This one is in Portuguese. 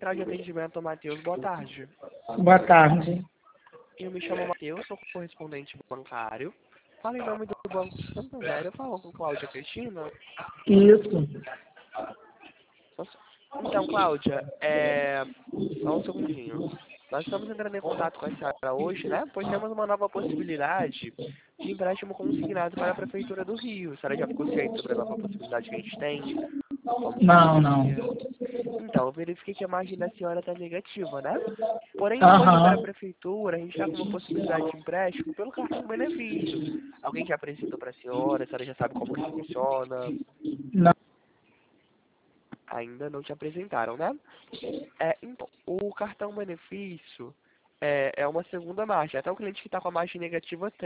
central de atendimento, Matheus. Boa tarde. Boa tarde. Eu me chamo Matheus, sou correspondente bancário. Fala em nome do Banco Santander. Eu falo com Cláudia Cristina. Isso. Então, Cláudia, só um segundinho. Nós estamos entrando em contato com a senhora hoje, né? Pois temos uma nova possibilidade de empréstimo consignado para a Prefeitura do Rio. A senhora já ficou ciente sobre a nova possibilidade que a gente tem? Não. Então, eu verifiquei que a margem da senhora está negativa, né? Porém, depois de ir para a Aham. Prefeitura, a gente está com uma possibilidade de empréstimo pelo cartão benefício. Alguém já apresentou para a senhora já sabe como que funciona? Não. Ainda não te apresentaram, né? Então, o cartão benefício é uma segunda margem. Até o cliente que está com a margem negativa tem.